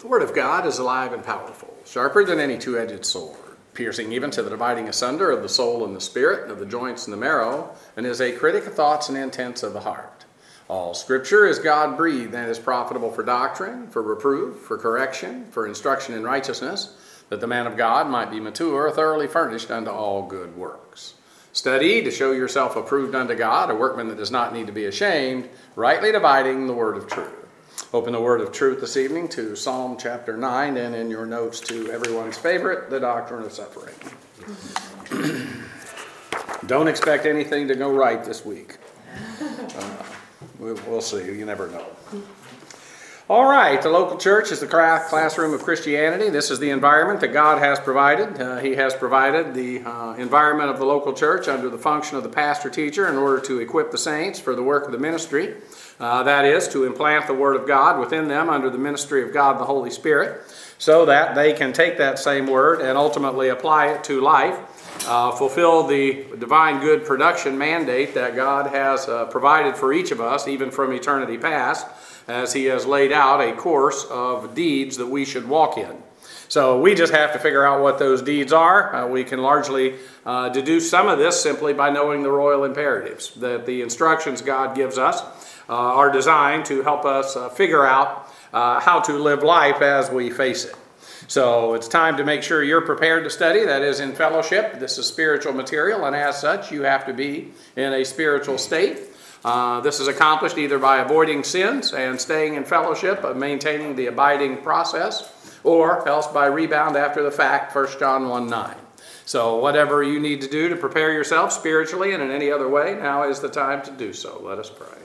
The Word of God is alive and powerful, sharper than any two-edged sword, piercing even to the dividing asunder of the soul and the spirit, and of the joints and the marrow, and is a critic of thoughts and intents of the heart. All Scripture is God-breathed and is profitable for doctrine, for reproof, for correction, for instruction in righteousness, that the man of God might be mature, thoroughly furnished unto all good works. Study to show yourself approved unto God, a workman that does not need to be ashamed, rightly dividing the word of truth. Open the word of truth this evening to Psalm chapter 9, and in your notes to everyone's favorite, the doctrine of suffering. Don't expect anything to go right this week. We'll see. You never know. All right, the local church is the classroom of Christianity. This is the environment that God has provided. He has provided the environment of the local church under the function of the pastor-teacher in order to equip the saints for the work of the ministry. That is, to implant the Word of God within them under the ministry of God the Holy Spirit, so that they can take that same Word and ultimately apply it to life, fulfill the divine good production mandate that God has provided for each of us, even from eternity past, as He has laid out a course of deeds that we should walk in. So we just have to figure out what those deeds are. We can largely deduce some of this simply by knowing the royal imperatives, that the instructions God gives us are designed to help us figure out how to live life as we face it. So it's time to make sure you're prepared to study. That is, in fellowship. This is spiritual material, and as such, you have to be in a spiritual state. This is accomplished either by avoiding sins and staying in fellowship, maintaining the abiding process, or else by rebound after the fact, 1 John 1:9. So whatever you need to do to prepare yourself spiritually and in any other way, now is the time to do so. Let us pray.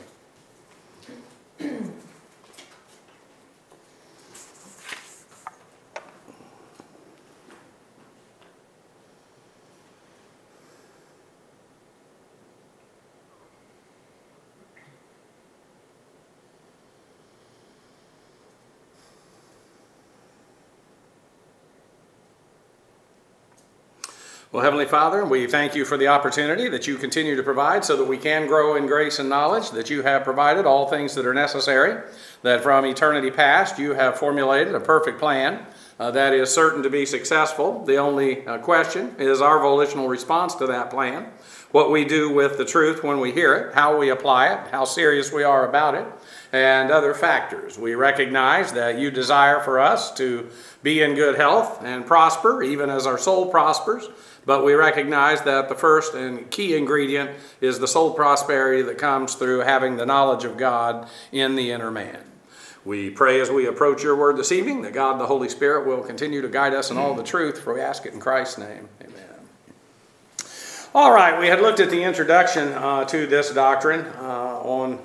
Well, Heavenly Father, we thank you for the opportunity that you continue to provide so that we can grow in grace and knowledge, that you have provided all things that are necessary, that from eternity past you have formulated a perfect plan that is certain to be successful. The only question is our volitional response to that plan, what we do with the truth when we hear it, how we apply it, how serious we are about it, and other factors. We recognize that you desire for us to be in good health and prosper, even as our soul prospers. But we recognize that the first and key ingredient is the soul prosperity that comes through having the knowledge of God in the inner man. We pray as we approach your word this evening that God the Holy Spirit will continue to guide us in all the truth, for we ask it in Christ's name. Amen. All right, we had looked at the introduction to this doctrine on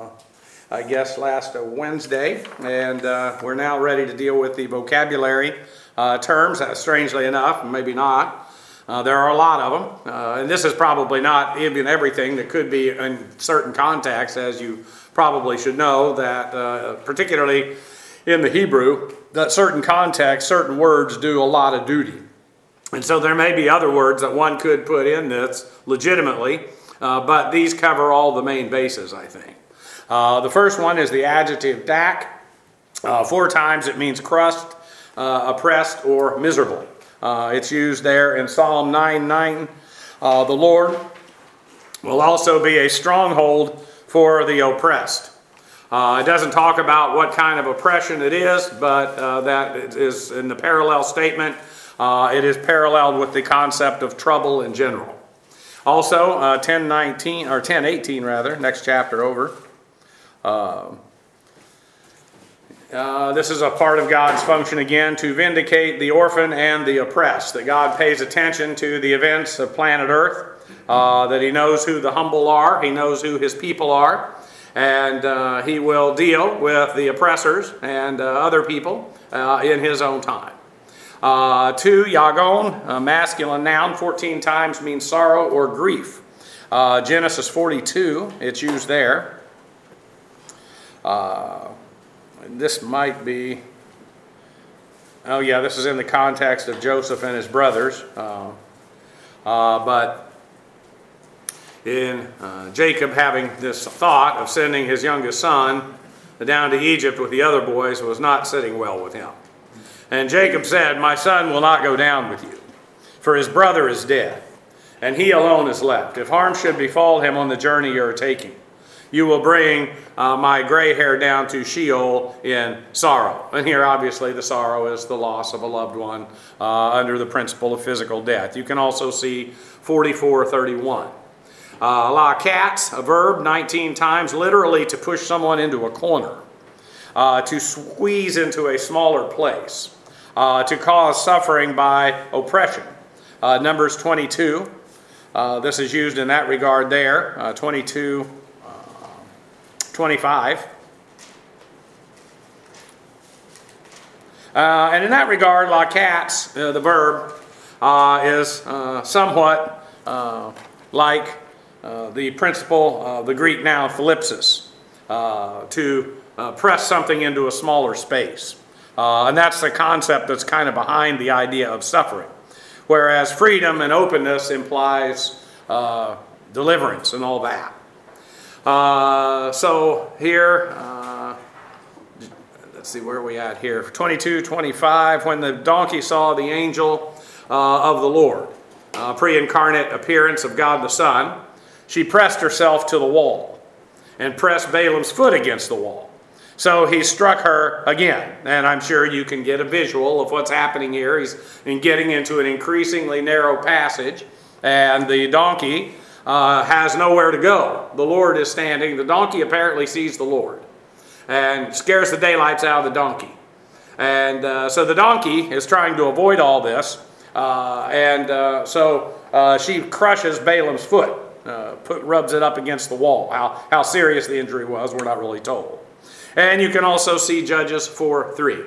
last Wednesday, and we're now ready to deal with the vocabulary terms. Strangely enough, maybe not. There are a lot of them, and this is probably not even everything that could be in certain contexts, as you probably should know, that particularly in the Hebrew, that certain contexts, certain words do a lot of duty. And so there may be other words that one could put in this legitimately, but these cover all the main bases, I think. The first one is the adjective dak. 4 times it means crushed, oppressed, or miserable. It's used there in Psalm 9:9. The Lord will also be a stronghold for the oppressed. It doesn't talk about what kind of oppression it is, but that is in the parallel statement. It is paralleled with the concept of trouble in general. Also, 10:18 rather, next chapter over. This is a part of God's function again to vindicate the orphan and the oppressed, that God pays attention to the events of planet Earth, that He knows who the humble are, He knows who His people are, and He will deal with the oppressors and other people in His own time. 2, yagon, a masculine noun, 14 times means sorrow or grief. Genesis 42, it's used there. This might be, this is in the context of Joseph and his brothers. But in Jacob having this thought of sending his youngest son down to Egypt with the other boys was not sitting well with him. And Jacob said, "My son will not go down with you, for his brother is dead, and he alone is left. If harm should befall him on the journey you are taking, you will bring my gray hair down to Sheol in sorrow." And here, obviously, the sorrow is the loss of a loved one under the principle of physical death. You can also see 44:31. Lakats, a verb, 19 times, literally to push someone into a corner, to squeeze into a smaller place, to cause suffering by oppression. Numbers 22, this is used in that regard there, 22, 25. And in that regard, lakats, the verb, is somewhat like the principle, the Greek noun thlipsis, to press something into a smaller space. And that's the concept that's kind of behind the idea of suffering. Whereas freedom and openness implies deliverance and all that. So here, let's see, where are we at here? 22:25, when the donkey saw the angel of the Lord, pre-incarnate appearance of God the Son, she pressed herself to the wall and pressed Balaam's foot against the wall. So he struck her again, and I'm sure you can get a visual of what's happening here. He's getting into an increasingly narrow passage, and the donkey has nowhere to go. The Lord is standing. The donkey apparently sees the Lord and scares the daylights out of the donkey. And so the donkey is trying to avoid all this, so she crushes Balaam's foot, rubs it up against the wall. How serious the injury was, we're not really told. And you can also see Judges 4:3.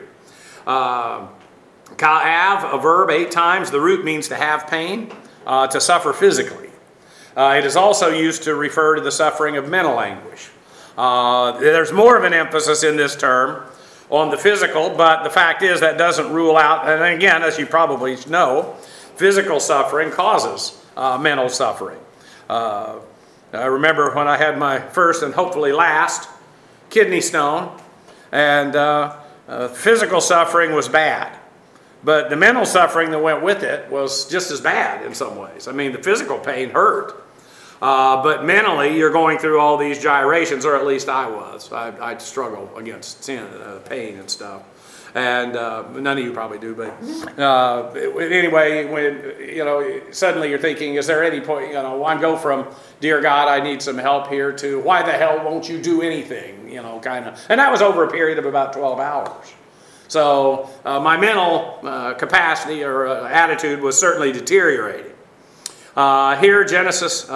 Ka'av, a verb, 8 times. The root means to have pain, to suffer physically. It is also used to refer to the suffering of mental anguish. There's more of an emphasis in this term on the physical, but the fact is that doesn't rule out, and again, as you probably know, physical suffering causes mental suffering. I remember when I had my first and hopefully last kidney stone, and physical suffering was bad, but the mental suffering that went with it was just as bad in some ways. I mean, the physical pain hurt, but mentally you're going through all these gyrations, or at least I was. I struggle against pain and stuff, and none of you probably do, but anyway, when suddenly you're thinking, is there any point, I go from dear God, I need some help here, to why the hell won't you do anything, kind of. And that was over a period of about 12 hours. So my mental capacity or attitude was certainly deteriorating. Here, Genesis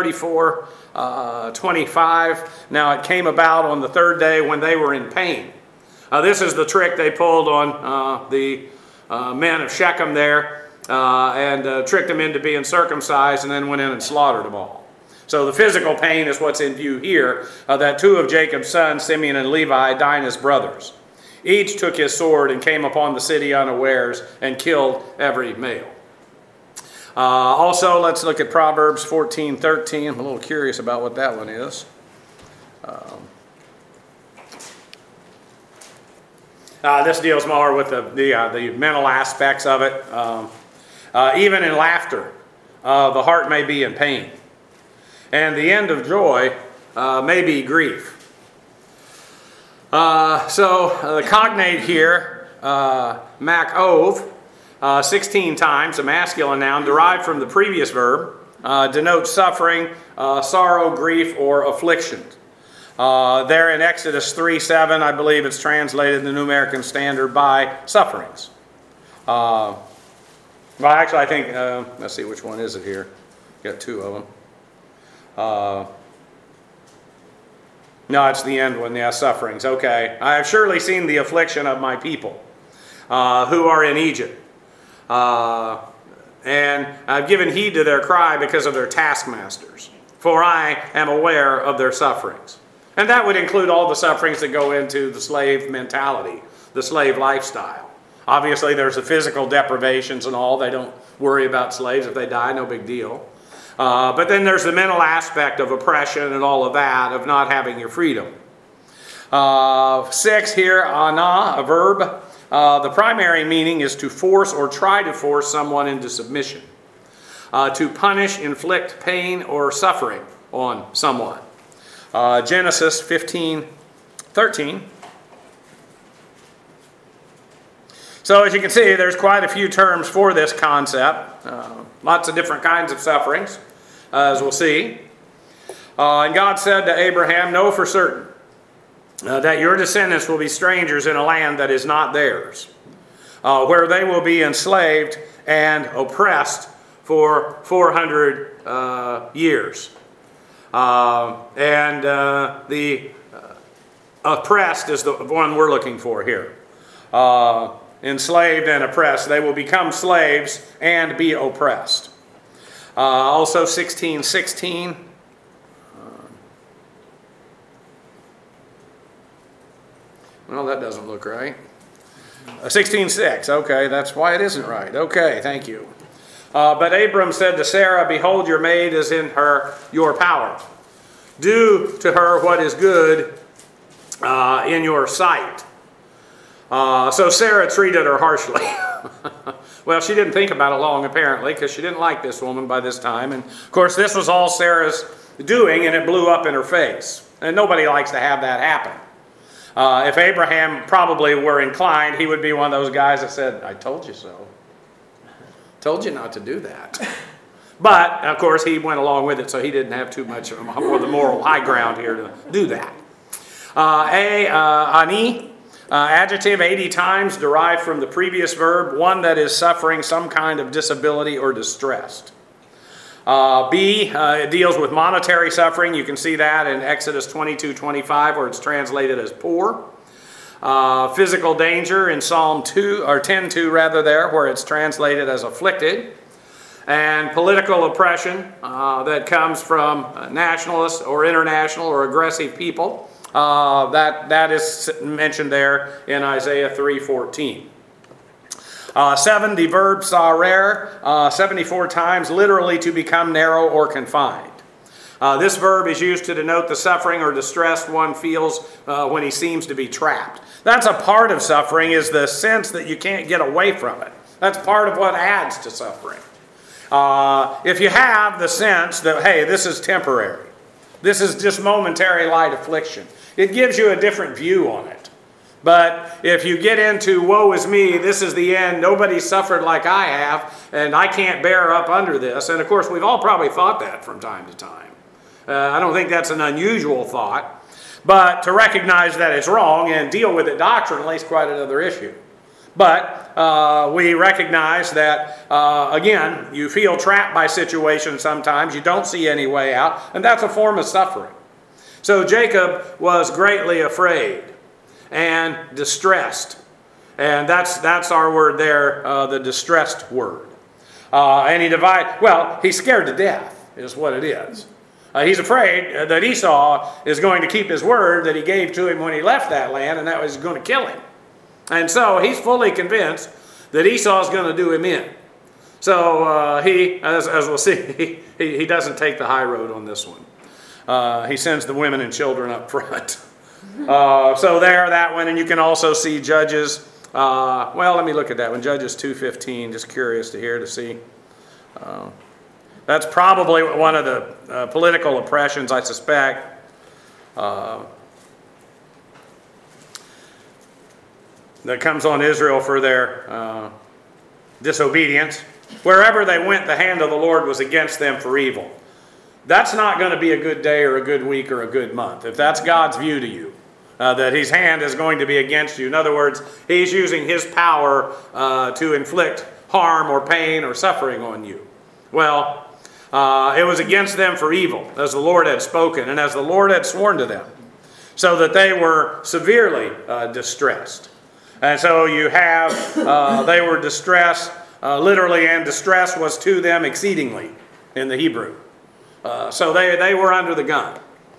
34:25. Now it came about on the 3rd day when they were in pain. This is the trick they pulled on the men of Shechem there, and tricked them into being circumcised, and then went in and slaughtered them all. So the physical pain is what's in view here, that 2 of Jacob's sons, Simeon and Levi, Dinah's brothers. Each took his sword and came upon the city unawares and killed every male. Also, let's look at Proverbs 14:13. I'm a little curious about what that one is. This deals more with the mental aspects of it. Even in laughter, the heart may be in pain, and the end of joy may be grief. So the cognate here, makov, 16 times, a masculine noun derived from the previous verb, denotes suffering, sorrow, grief, or affliction. There in Exodus 3:7, I believe it's translated in the New American Standard by sufferings. Well, actually, I think, let's see, which one is it here? Got 2 of them. No, it's the end one, yeah, sufferings. Okay. I have surely seen the affliction of my people who are in Egypt. And I've given heed to their cry because of their taskmasters, for I am aware of their sufferings. And that would include all the sufferings that go into the slave mentality, the slave lifestyle. Obviously, there's the physical deprivations and all. They don't worry about slaves. If they die, no big deal. But then there's the mental aspect of oppression and all of that, of not having your freedom. 6 here, ana, a verb. The primary meaning is to force or try to force someone into submission. To punish, inflict pain or suffering on someone. Genesis 15:13. So as you can see, there's quite a few terms for this concept. Lots of different kinds of sufferings, as we'll see. And God said to Abraham, "Know for certain that your descendants will be strangers in a land that is not theirs, where they will be enslaved and oppressed for 400 years." The oppressed is the one we're looking for here. Enslaved and oppressed. They will become slaves and be oppressed. Also 16:16. Well, that doesn't look right. 16:6. Okay, that's why it isn't right. Okay, thank you. But Abram said to Sarah, "Behold, your maid is in your power. Do to her what is good in your sight." So Sarah treated her harshly. Well, she didn't think about it long, apparently, because she didn't like this woman by this time. And, of course, this was all Sarah's doing, and it blew up in her face. And nobody likes to have that happen. If Abraham probably were inclined, he would be one of those guys that said, "I told you so. Told you not to do that." But, of course, he went along with it, so he didn't have too much of the moral high ground here to do that. Ani, adjective 80 times, derived from the previous verb, one that is suffering some kind of disability or distress. B, it deals with monetary suffering. You can see that in Exodus 22:25, where it's translated as poor. Physical danger in Psalm 2 or 10:2 rather there, where it's translated as afflicted. And political oppression that comes from nationalist or international or aggressive people. That is mentioned there in Isaiah 3:14. 7, the verb sarer, 74 times, literally to become narrow or confined. This verb is used to denote the suffering or distress one feels when he seems to be trapped. That's a part of suffering, is the sense that you can't get away from it. That's part of what adds to suffering. If you have the sense that, hey, this is temporary, this is just momentary light affliction, it gives you a different view on it. But if you get into, woe is me, this is the end, nobody suffered like I have, and I can't bear up under this. And of course, we've all probably thought that from time to time. I don't think that's an unusual thought. But to recognize that it's wrong and deal with it doctrinally is quite another issue. But we recognize that, again, you feel trapped by situations sometimes, you don't see any way out, and that's a form of suffering. So Jacob was greatly afraid and distressed. And that's our word there, the distressed word. And he's scared to death, is what it is. He's afraid that Esau is going to keep his word that he gave to him when he left that land, and that was going to kill him. And so he's fully convinced that Esau is going to do him in. So he, as we'll see, he doesn't take the high road on this one. He sends the women and children up front. So there, that one, and you can also see Judges. Let me look at that one. Judges 2:15. Just curious to see. That's probably one of the political oppressions, I suspect. That comes on Israel for their disobedience. Wherever they went, the hand of the Lord was against them for evil. That's not going to be a good day or a good week or a good month. If that's God's view to you, that his hand is going to be against you. In other words, he's using his power to inflict harm or pain or suffering on you. Well, it was against them for evil, as the Lord had spoken and as the Lord had sworn to them, so that they were severely distressed. And so you have, they were distressed, literally, and distress was to them exceedingly in the Hebrew. So they were under the gun.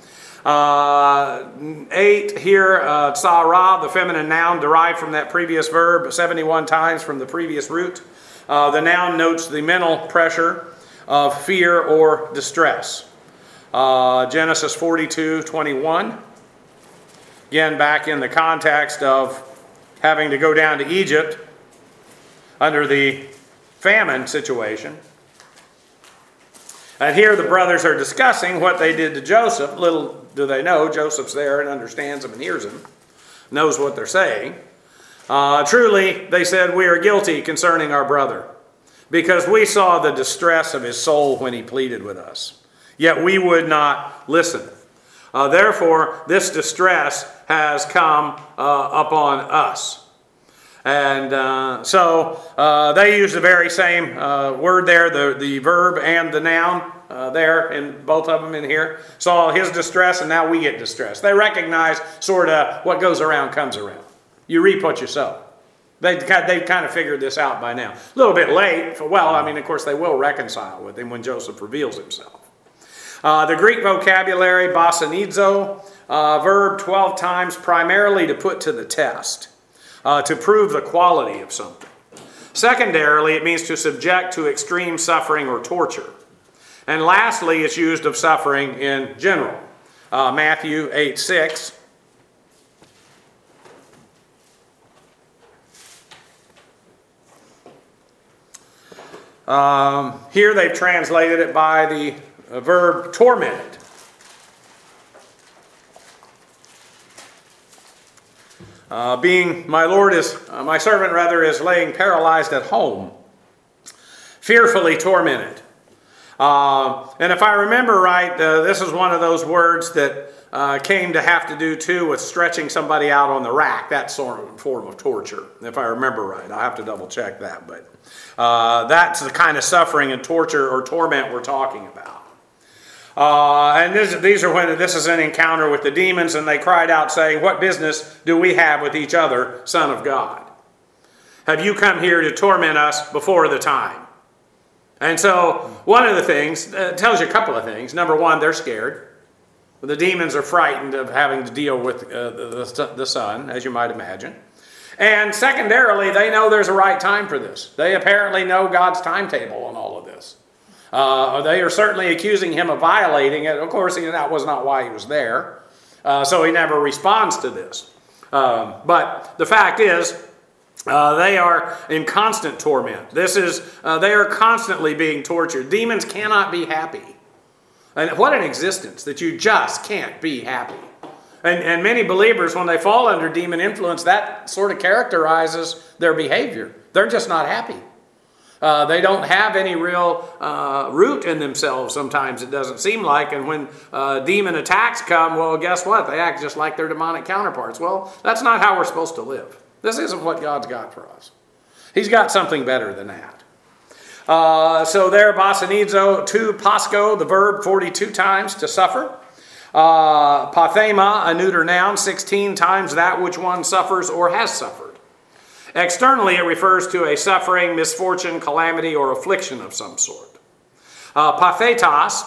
8 here, tsara, the feminine noun, derived from that previous verb 71 times from the previous root. The noun notes the mental pressure of fear or distress. Genesis 42:21. Again, back in the context of having to go down to Egypt under the famine situation. And here the brothers are discussing what they did to Joseph. Little do they know, Joseph's there and understands them and hears them, knows what they're saying. Truly, they said, we are guilty concerning our brother, because we saw the distress of his soul when he pleaded with us. Yet we would not listen. Therefore, this distress has come upon us. And so they use the very same word there, the verb and the noun there in both of them in here. Saw his distress, and now we get distress. They recognize sort of what goes around comes around. You reap what you sow. They've kind of figured this out by now. A little bit late. Well, I mean, of course, they will reconcile with him when Joseph reveals himself. The Greek vocabulary, basanizo, verb 12 times, primarily to put to the test, to prove the quality of something. Secondarily, it means to subject to extreme suffering or torture. And lastly, it's used of suffering in general. Matthew 8:6. Here they've translated it by the verb tormented. Being my servant is laying paralyzed at home, fearfully tormented. And if I remember right, this is one of those words that came to have to do too with stretching somebody out on the rack, that sort of form of torture, if I remember right. I'll have to double check that, but that's the kind of suffering and torture or torment we're talking about. And this is an encounter with the demons, and they cried out saying, "What business do we have with each other, Son of God? Have you come here to torment us before the time?" And so one of the things, tells you a couple of things. Number one, they're scared. The demons are frightened of having to deal with the Son, as you might imagine. And secondarily, they know there's a right time for this. They apparently know God's timetable on all of this. They are certainly accusing him of violating it. Of course, that was not why he was there. So he never responds to this. But the fact is, they are in constant torment. They are constantly being tortured. Demons cannot be happy. And what an existence that you just can't be happy. And many believers, when they fall under demon influence, that sort of characterizes their behavior. They're just not happy. They don't have any real root in themselves sometimes, it doesn't seem like. And when demon attacks come, well, guess what? They act just like their demonic counterparts. Well, that's not how we're supposed to live. This isn't what God's got for us. He's got something better than that. So there, basanizo, to pasco, the verb 42 times, to suffer. Pathema, a neuter noun, 16 times, that which one suffers or has suffered. Externally, it refers to a suffering, misfortune, calamity, or affliction of some sort. Pathetos,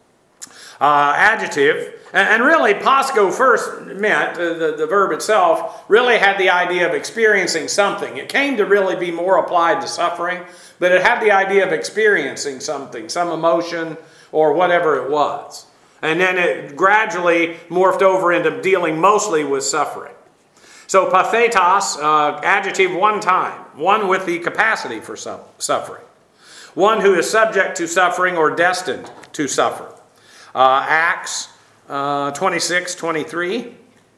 adjective, and really pasco first meant, the verb itself, really had the idea of experiencing something. It came to really be more applied to suffering, but it had the idea of experiencing something, some emotion or whatever it was. And then it gradually morphed over into dealing mostly with suffering. So pathetos, adjective one time, one with the capacity for suffering. One who is subject to suffering or destined to suffer. Acts 26:23.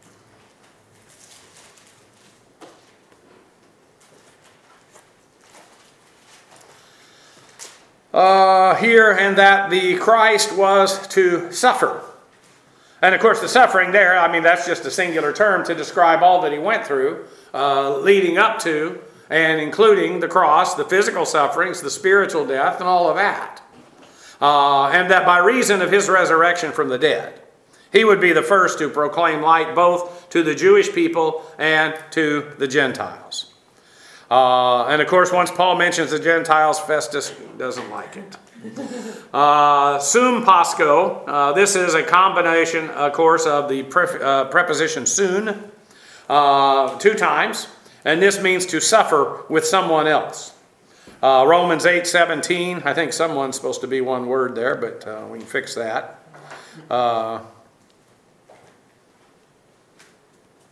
Here, and that the Christ was to suffer. And of course the suffering there, I mean, that's just a singular term to describe all that he went through, leading up to and including the cross, the physical sufferings, the spiritual death, and all of that. And that by reason of his resurrection from the dead, he would be the first to proclaim light both to the Jewish people and to the Gentiles. And of course, once Paul mentions the Gentiles, Festus doesn't like it. Sum pasco, this is a combination, of course, of the preposition soon, 2 times, and this means to suffer with someone else. Romans 8:17, I think someone's supposed to be one word there, but we can fix that.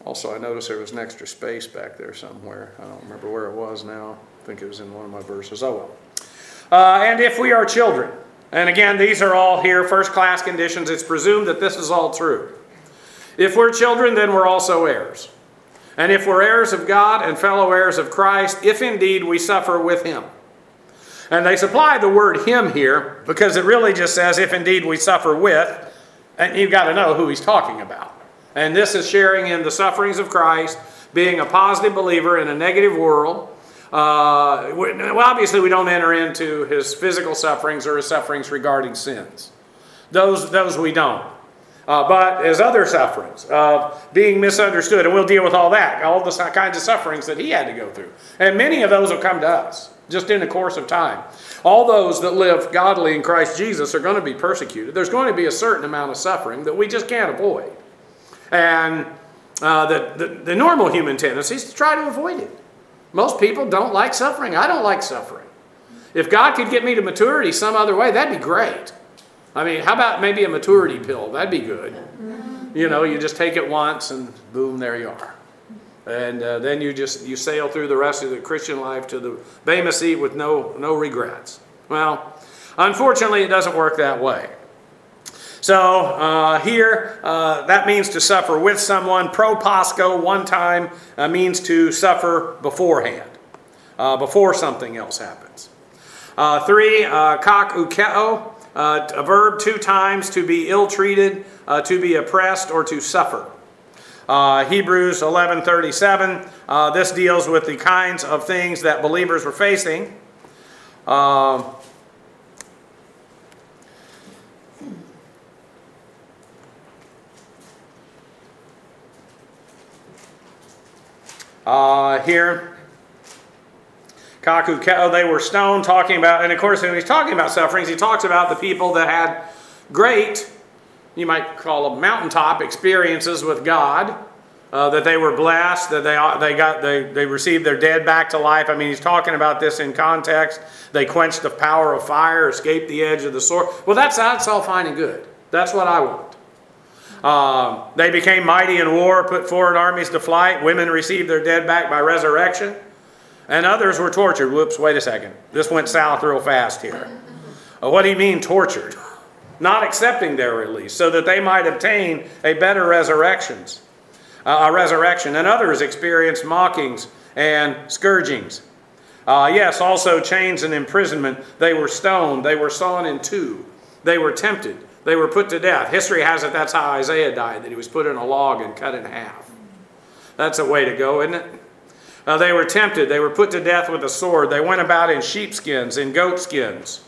Also, I noticed there was an extra space back there somewhere. I don't remember where it was now. I think it was in one of my verses. Oh well. And if we are children, and again, these are all here, first-class conditions. It's presumed that this is all true. If we're children, then we're also heirs. And if we're heirs of God and fellow heirs of Christ, if indeed we suffer with him. And they supply the word him here because it really just says, if indeed we suffer with, and you've got to know who he's talking about. And this is sharing in the sufferings of Christ, being a positive believer in a negative world. Well, obviously we don't enter into his physical sufferings or his sufferings regarding sins. Those we don't. But as other sufferings of being misunderstood, and we'll deal with all that, all the kinds of sufferings that he had to go through. And many of those will come to us, just in the course of time. All those that live godly in Christ Jesus are going to be persecuted. There's going to be a certain amount of suffering that we just can't avoid. And the normal human tendency is to try to avoid it. Most people don't like suffering. I don't like suffering. If God could get me to maturity some other way, that'd be great. I mean, how about maybe a maturity pill? That'd be good. You know, you just take it once and boom, there you are. And then you sail through the rest of the Christian life to the Bema seat with no regrets. Well, unfortunately, it doesn't work that way. So here, that means to suffer with someone. Proposco, one time, means to suffer beforehand, before something else happens. 3, kak ukeo, a verb 2 times, to be ill-treated, to be oppressed, or to suffer. Hebrews 11:37, this deals with the kinds of things that believers were facing. Here, kakukeo, they were stoned, talking about, and of course when he's talking about sufferings, he talks about the people that had great, you might call them mountaintop experiences with God, that they were blessed, that they received their dead back to life. I mean, he's talking about this in context. They quenched the power of fire, escaped the edge of the sword. Well, that's all fine and good. That's what I want. They became mighty in war, put forward armies to flight. Women received their dead back by resurrection. And others were tortured. Whoops, wait a second. This went south real fast here. What do you mean tortured? Not accepting their release, so that they might obtain a better resurrection. And others experienced mockings and scourgings. Yes, also chains and imprisonment. They were stoned. They were sawn in two. They were tempted. They were put to death. History has it that's how Isaiah died, that he was put in a log and cut in half. That's a way to go, isn't it? They were tempted. They were put to death with a sword. They went about in sheepskins, in goatskins.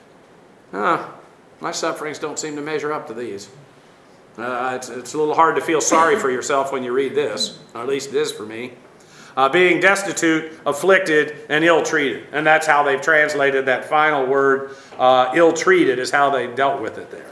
My sufferings don't seem to measure up to these. It's a little hard to feel sorry for yourself when you read this, or at least it is for me. Being destitute, afflicted, and ill-treated. And that's how they've translated that final word. Ill-treated is how they dealt with it there.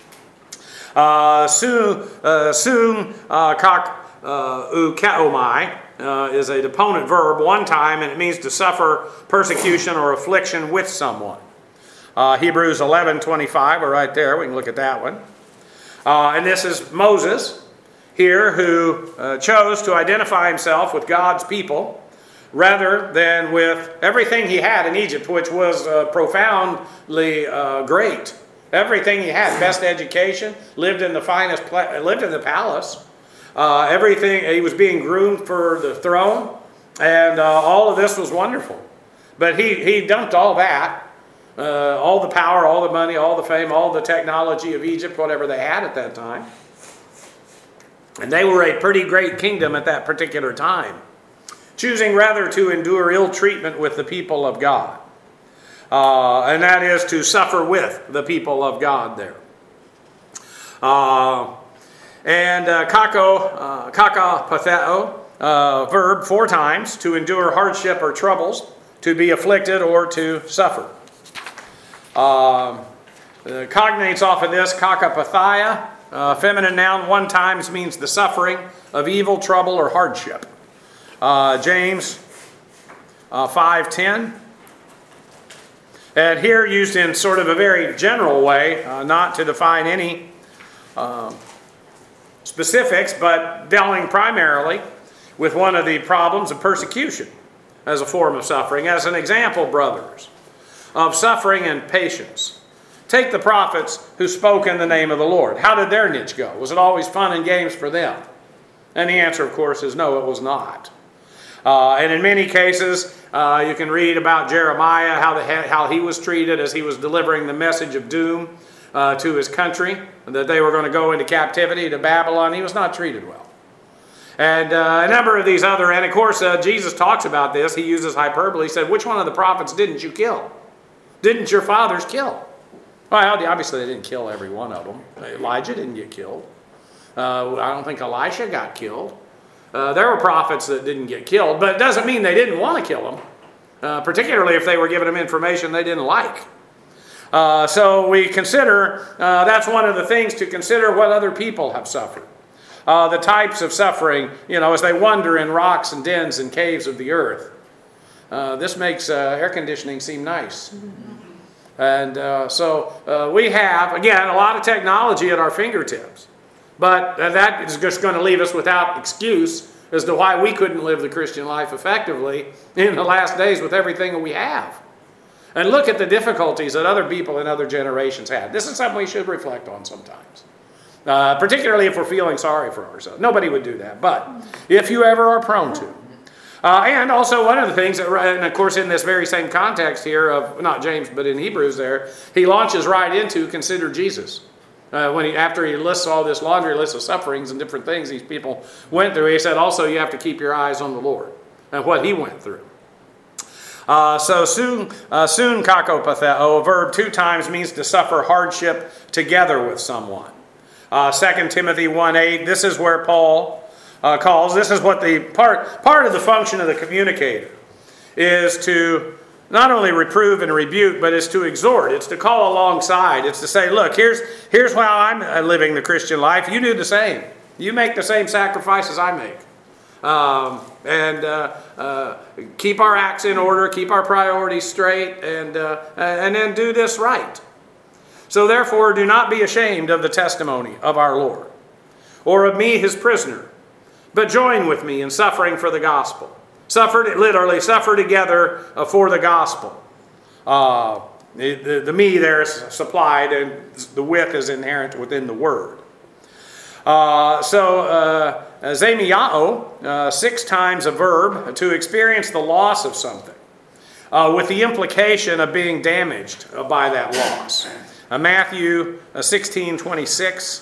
Soon, kak ukaomai is a deponent verb one time, and it means to suffer persecution or affliction with someone. Hebrews 11:25, or right there, we can look at that one. And this is Moses here, who chose to identify himself with God's people rather than with everything he had in Egypt, which was profoundly great. Everything he had, best education, lived in the palace. Everything, he was being groomed for the throne, and all of this was wonderful. But he dumped all that. All the power, all the money, all the fame, all the technology of Egypt, whatever they had at that time. And they were a pretty great kingdom at that particular time, choosing rather to endure ill treatment with the people of God. And that is to suffer with the people of God there. Kakapatheo, verb 4 times, to endure hardship or troubles, to be afflicted or to suffer. Cognates off of this, kakapathia, feminine noun 1 times means the suffering of evil, trouble, or hardship. James 5:10. And here used in sort of a very general way, not to define any specifics, but dealing primarily with one of the problems of persecution as a form of suffering. As an example, brothers, of suffering and patience, take the prophets who spoke in the name of the Lord. How did their niche go? Was it always fun and games for them? And the answer, of course, is no, it was not. And in many cases, you can read about Jeremiah, how he was treated as he was delivering the message of doom to his country, that they were going to go into captivity to Babylon. He was not treated well. And a number of these other, and of course, Jesus talks about this. He uses hyperbole. He said, which one of the prophets didn't you kill? Didn't your fathers kill? Well, obviously they didn't kill every one of them. Elijah didn't get killed. I don't think Elisha got killed. There were prophets that didn't get killed, but it doesn't mean they didn't want to kill them, particularly if they were giving them information they didn't like. So we consider, that's one of the things to consider, what other people have suffered. The types of suffering, as they wander in rocks and dens and caves of the earth. This makes air conditioning seem nice. And so we have, again, a lot of technology at our fingertips. But that is just going to leave us without excuse as to why we couldn't live the Christian life effectively in the last days with everything that we have. And look at the difficulties that other people in other generations had. This is something we should reflect on sometimes. Particularly if we're feeling sorry for ourselves. Nobody would do that, but if you ever are prone to. And also one of the things, and of course in this very same context here of, not James, but in Hebrews there, he launches right into consider Jesus. After he lists all this laundry list of sufferings and different things these people went through, he said also you have to keep your eyes on the Lord and what he went through. So soon kakopatheo, a verb 2 times, means to suffer hardship together with someone. 2 Timothy 1:8, this is where Paul calls, this is what the part of the function of the communicator is, to not only reprove and rebuke, but is to exhort. It's to call alongside. It's to say, look, here's how I'm living the Christian life. You do the same. You make the same sacrifices I make. Keep our acts in order, keep our priorities straight, and then do this right. So therefore, do not be ashamed of the testimony of our Lord, or of me, his prisoner, but join with me in suffering for the gospel. Suffer together for the gospel. The me there is supplied, and the with is inherent within the word. Zemiao, 6 times a verb, to experience the loss of something, with the implication of being damaged by that loss. Matthew 16:26.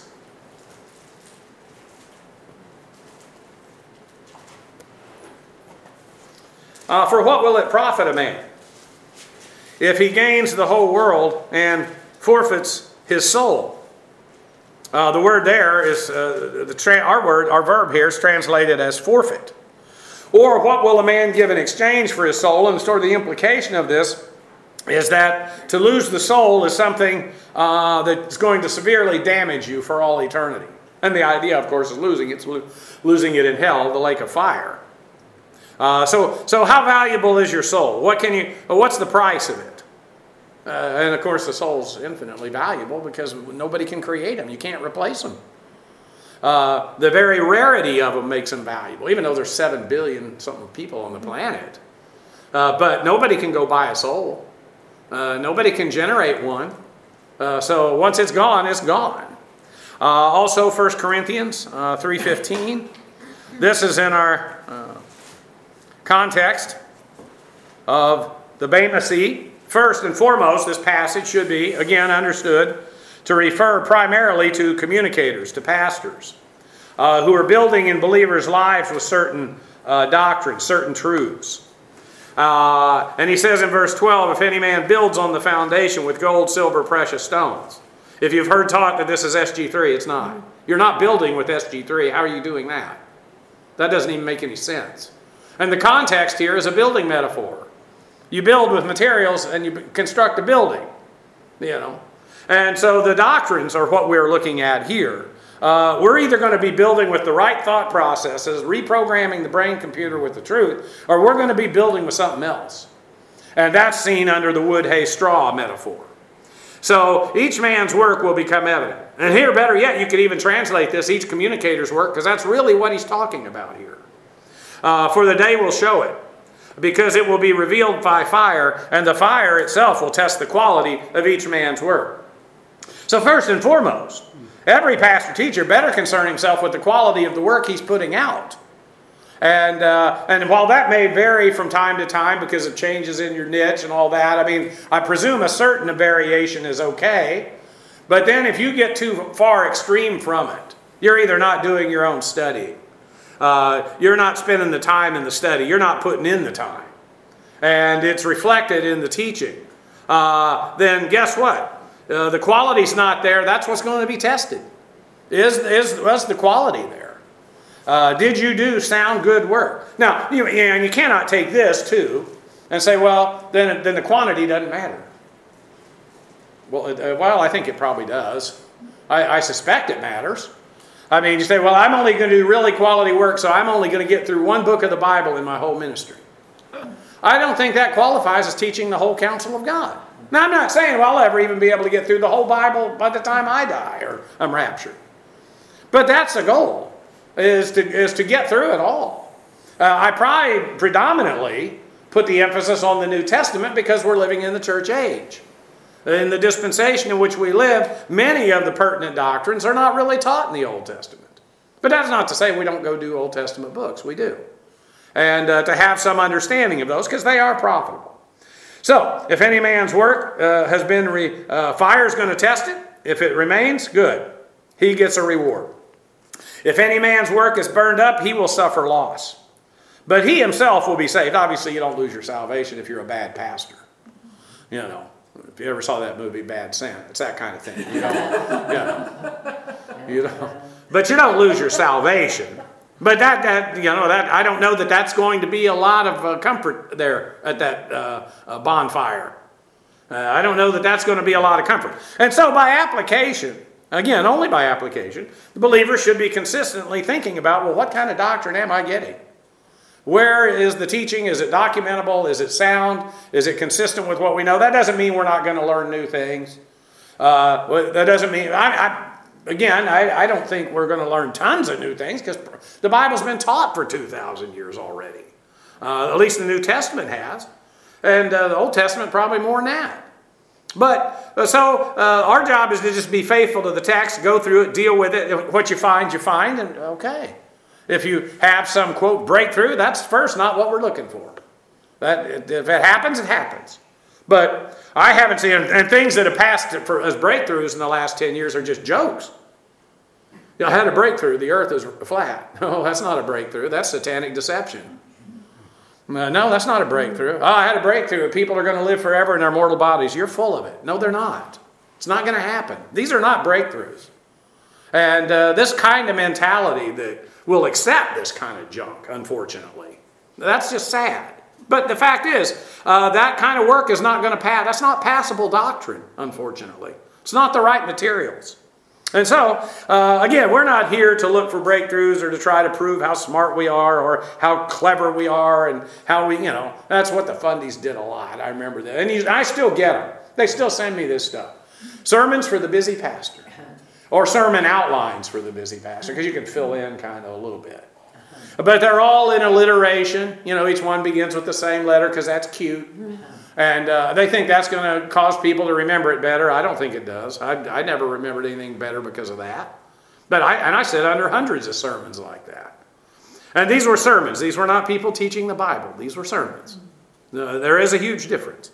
For what will it profit a man if he gains the whole world and forfeits his soul? The word there is, our verb here is translated as forfeit. Or what will a man give in exchange for his soul? And sort of the implication of this is that to lose the soul is something that's going to severely damage you for all eternity. And the idea, of course, is losing it in hell, the lake of fire. So how valuable is your soul? What's the price of it? And of course the soul's infinitely valuable because nobody can create them. You can't replace them. The very rarity of them makes them valuable, even though there's 7 billion something people on the planet. But nobody can go buy a soul. Nobody can generate one. So once it's gone, it's gone. Also 1 Corinthians 3:15. This is in our context of the Bema Seat. First and foremost, this passage should be, again, understood to refer primarily to communicators, to pastors, who are building in believers' lives with certain doctrines, certain truths. And he says in verse 12, if any man builds on the foundation with gold, silver, precious stones. If you've heard taught that this is SG3, it's not. You're not building with SG3. How are you doing that? That doesn't even make any sense. And the context here is a building metaphor. You build with materials and you construct a building, And so the doctrines are what we're looking at here. We're either going to be building with the right thought processes, reprogramming the brain computer with the truth, or we're going to be building with something else. And that's seen under the wood, hay, straw metaphor. So each man's work will become evident. And here, better yet, you could even translate this, each communicator's work, because that's really what he's talking about here. For the day will show it, because it will be revealed by fire, and the fire itself will test the quality of each man's work. So first and foremost, every pastor teacher better concern himself with the quality of the work he's putting out. And while that may vary from time to time because of changes in your niche and all that, I mean, I presume a certain variation is okay. But then if you get too far extreme from it, you're either not doing your own study. You're not spending the time in the study. You're not putting in the time. And it's reflected in the teaching. Then guess what? The quality's not there. That's what's going to be tested. Was the quality there? Did you do sound good work? Now, you cannot take this too and say, well, then the quantity doesn't matter. Well, I think it probably does. I suspect it matters. I mean, you say, well, I'm only going to do really quality work, so I'm only going to get through one book of the Bible in my whole ministry. I don't think that qualifies as teaching the whole counsel of God. Now, I'm not saying, well, I'll ever even be able to get through the whole Bible by the time I die or I'm raptured. But that's the goal, is to get through it all. I probably predominantly put the emphasis on the New Testament because we're living in the church age. In the dispensation in which we live, many of the pertinent doctrines are not really taught in the Old Testament. But that's not to say we don't go do Old Testament books. We do. And to have some understanding of those, because they are profitable. So, if any man's work has been, fire is going to test it. If it remains, good. He gets a reward. If any man's work is burned up, he will suffer loss. But he himself will be saved. Obviously, you don't lose your salvation if you're a bad pastor. You know, if you ever saw that movie, Bad Sin, it's that kind of thing. But you don't lose your salvation. But that I don't know that that's going to be a lot of comfort there at that bonfire. I don't know that that's going to be a lot of comfort. And so by application, again, only by application, the believer should be consistently thinking about, well, what kind of doctrine am I getting? Where is the teaching? Is it documentable? Is it sound? Is it consistent with what we know? That doesn't mean we're not going to learn new things. That doesn't mean... I don't think we're going to learn tons of new things because the Bible's been taught for 2,000 years already. At least the New Testament has. And the Old Testament probably more than that. But our job is to just be faithful to the text, go through it, deal with it. What you find, and okay. If you have some, quote, breakthrough, that's first not what we're looking for. If it happens, it happens. But I haven't seen, and things that have passed as breakthroughs in the last 10 years are just jokes. I had a breakthrough, the earth is flat. No, that's not a breakthrough, that's satanic deception. No, that's not a breakthrough. I had a breakthrough, people are going to live forever in their mortal bodies. You're full of it. No, they're not. It's not going to happen. These are not breakthroughs. And this kind of mentality that will accept this kind of junk, unfortunately, that's just sad. But the fact is, that kind of work is not going to pass. That's not passable doctrine, unfortunately. It's not the right materials. And so, again, we're not here to look for breakthroughs or to try to prove how smart we are or how clever we are and how we, that's what the fundies did a lot. I remember that. And I still get them. They still send me this stuff. Sermons for the busy pastor. Or sermon outlines for the busy pastor, because you can fill in kind of a little bit. But they're all in alliteration. Each one begins with the same letter because that's cute. And they think that's going to cause people to remember it better. I don't think it does. I never remembered anything better because of that. But I sat under hundreds of sermons like that. And these were sermons. These were not people teaching the Bible. These were sermons. There is a huge difference.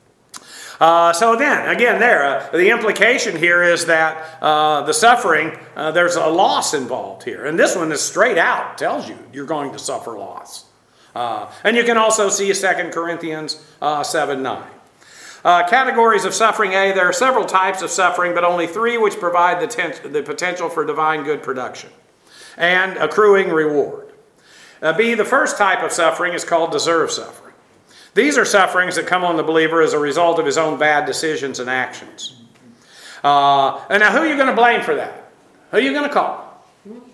So then, again, the implication here is that the suffering, there's a loss involved here. And this one is straight out, tells you you're going to suffer loss. And you can also see 2 Corinthians 7:9. Categories of suffering. A, there are several types of suffering, but only 3 which provide the potential for divine good production and accruing reward. B, the first type of suffering is called deserved suffering. These are sufferings that come on the believer as a result of his own bad decisions and actions. And now who are you going to blame for that? Who are you going to call?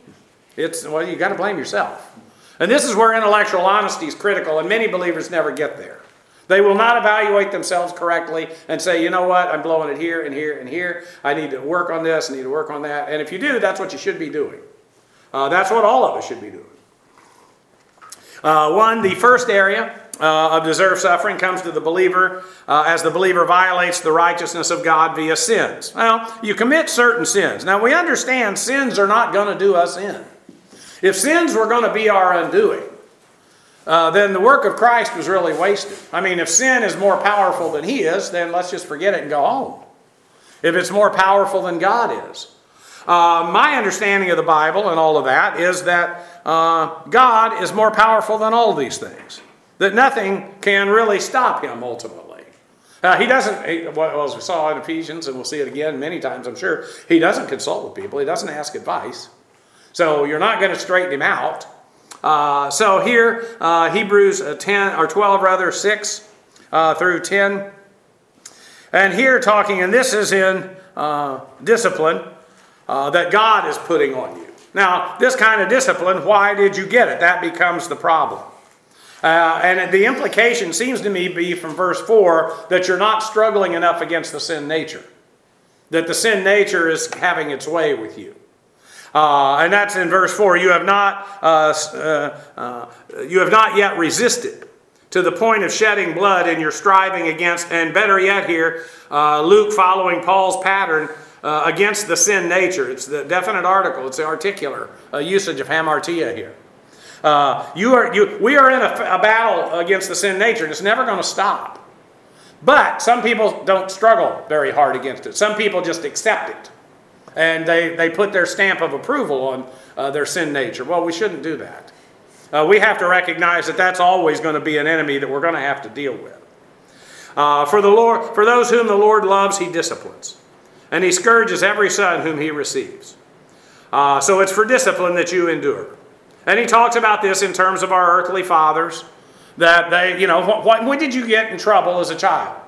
You got to blame yourself. And this is where intellectual honesty is critical, and many believers never get there. They will not evaluate themselves correctly and say, you know what, I'm blowing it here and here and here. I need to work on this, I need to work on that. And if you do, that's what you should be doing. That's what all of us should be doing. The first area of deserved suffering comes to the believer as the believer violates the righteousness of God via sins. Well, you commit certain sins. Now, we understand sins are not going to do us in. If sins were going to be our undoing, then the work of Christ was really wasted. I mean, if sin is more powerful than He is, then let's just forget it and go home. If it's more powerful than God is. My understanding of the Bible and all of that is that God is more powerful than all these things. That nothing can really stop Him ultimately. He doesn't, well, as we saw in Ephesians, and we'll see it again many times, I'm sure, He doesn't consult with people. He doesn't ask advice. So you're not going to straighten Him out. So here, Hebrews 6 through 10. And here talking, and this is in discipline that God is putting on you. Now, this kind of discipline, why did you get it? That becomes the problem. And the implication seems to me be from verse 4 that you're not struggling enough against the sin nature. That the sin nature is having its way with you. And that's in verse 4. You have not yet resisted to the point of shedding blood in your striving against, and better yet here, Luke following Paul's pattern against the sin nature. It's the definite article. It's the articular usage of hamartia here. We are in a battle against the sin nature, and it's never going to stop. But some people don't struggle very hard against it. Some people just accept it. And they put their stamp of approval on their sin nature. Well, we shouldn't do that. We have to recognize that that's always going to be an enemy that we're going to have to deal with. For those whom the Lord loves, He disciplines. And He scourges every son whom He receives. So it's for discipline that you endure. And He talks about this in terms of our earthly fathers. That they, when did you get in trouble as a child?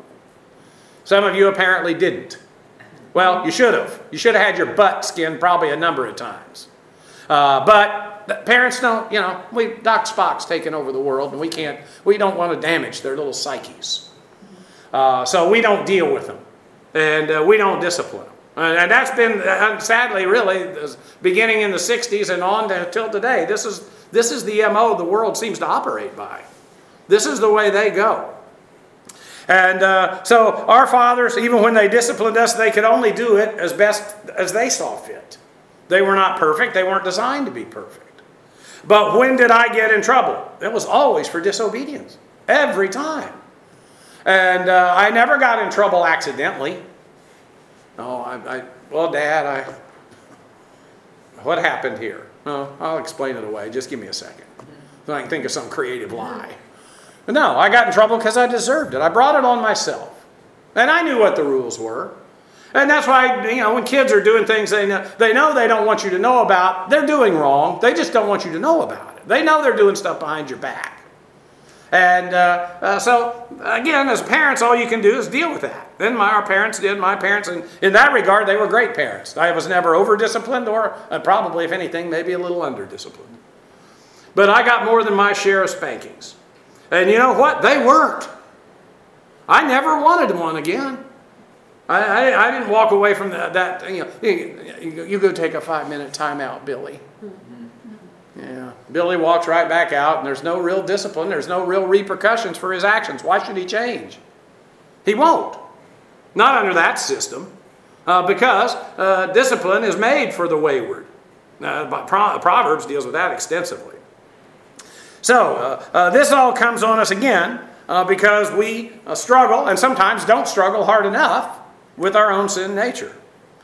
Some of you apparently didn't. Well, you should have. You should have had your butt skinned probably a number of times. But parents don't, Doc Spock's taken over the world, and we don't want to damage their little psyches. So we don't deal with them. And we don't discipline them. And that's been, sadly, really, beginning in the 60s and on until today. This is the MO the world seems to operate by. This is the way they go. And so our fathers, even when they disciplined us, they could only do it as best as they saw fit. They were not perfect. They weren't designed to be perfect. But when did I get in trouble? It was always for disobedience. Every time. And I never got in trouble accidentally. No, well, Dad, what happened here? No, I'll explain it away. Just give me a second. So I can think of some creative lie. But no, I got in trouble because I deserved it. I brought it on myself. And I knew what the rules were. And that's why, when kids are doing things they know they don't want you to know about, they're doing wrong. They just don't want you to know about it. They know they're doing stuff behind your back. And so, again, as parents, all you can do is deal with that. And our parents did. My parents, and in that regard, they were great parents. I was never over-disciplined or probably, if anything, maybe a little under-disciplined. But I got more than my share of spankings. And you know what? They weren't. I never wanted one again. I didn't walk away from that. You go take a 5-minute timeout, Billy. Yeah. Billy walks right back out, and there's no real discipline. There's no real repercussions for his actions. Why should he change? He won't. Not under that system. Because discipline is made for the wayward. Proverbs deals with that extensively. So, this all comes on us again because we struggle, and sometimes don't struggle hard enough, with our own sin nature.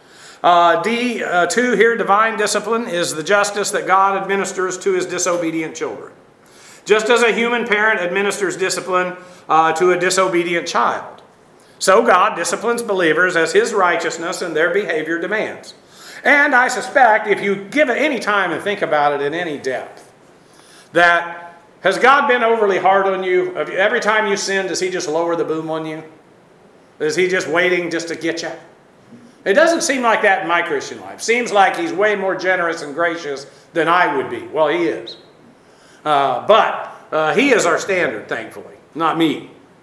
D2 here, divine discipline, is the justice that God administers to His disobedient children. Just as a human parent administers discipline to a disobedient child, so God disciplines believers as His righteousness and their behavior demands. And I suspect, if you give it any time and think about it in any depth, that has God been overly hard on you? Every time you sin, does He just lower the boom on you? Is He just waiting just to get you? It doesn't seem like that in my Christian life. Seems like He's way more generous and gracious than I would be. Well, He is. But He is our standard, thankfully, not me.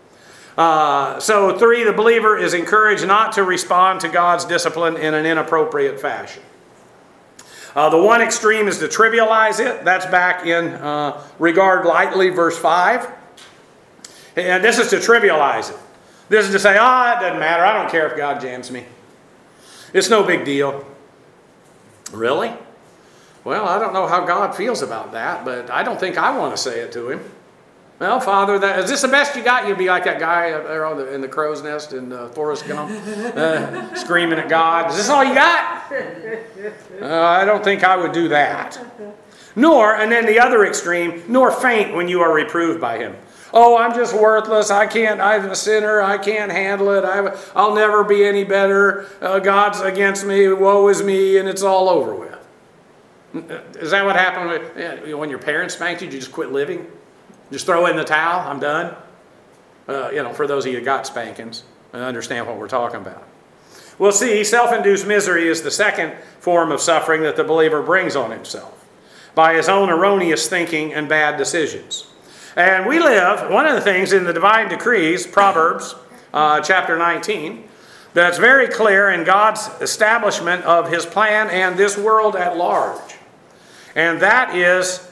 So 3, the believer is encouraged not to respond to God's discipline in an inappropriate fashion. The one extreme is to trivialize it. That's back in regard lightly, verse 5. And this is to trivialize it. This is to say, it doesn't matter. I don't care if God jams me. It's no big deal. Really? Well, I don't know how God feels about that, but I don't think I want to say it to him. Well, Father, is this the best you got? You'll be like that guy up there in the crow's nest in Forrest Gump, screaming at God. Is this all you got? I don't think I would do that. Nor, and then the other extreme, nor faint when you are reproved by him. Oh, I'm just worthless. I'm a sinner. I can't handle it. I'll never be any better. God's against me. Woe is me, and it's all over with. Is that what happened when your parents spanked you? Did you just quit living? Just throw in the towel, I'm done. For those of you who got spankings, and understand what we're talking about. Well, see, self-induced misery is the second form of suffering that the believer brings on himself by his own erroneous thinking and bad decisions. And we live, one of the things in the divine decrees, Proverbs chapter 19, that's very clear in God's establishment of his plan and this world at large. And that is